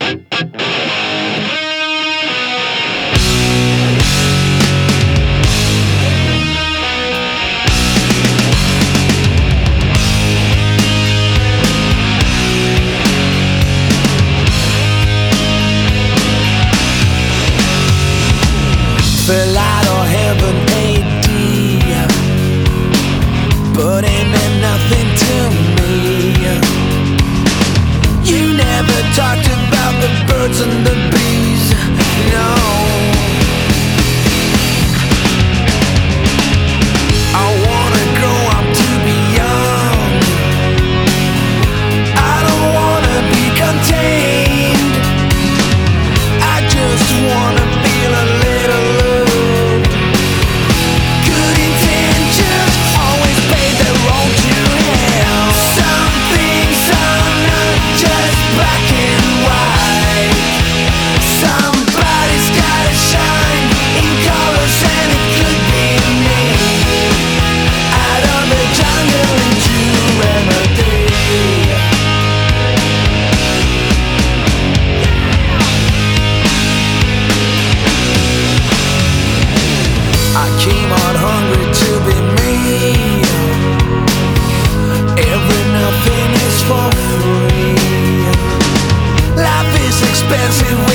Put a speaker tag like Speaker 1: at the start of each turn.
Speaker 1: Fell out of heaven AD, but it meant nothing to me. You never talked about the birds and the bees, no. I wanna grow up to be young, I don't wanna be contained, I just wanna feel a little love. Good intentions always pay their own to hell. Some things are not just black and white. Somebody's gotta shine in colors, and it could be me. Out of the jungle into remedy. I came out hungry to be me. Every nothing is for free. Life is expensive.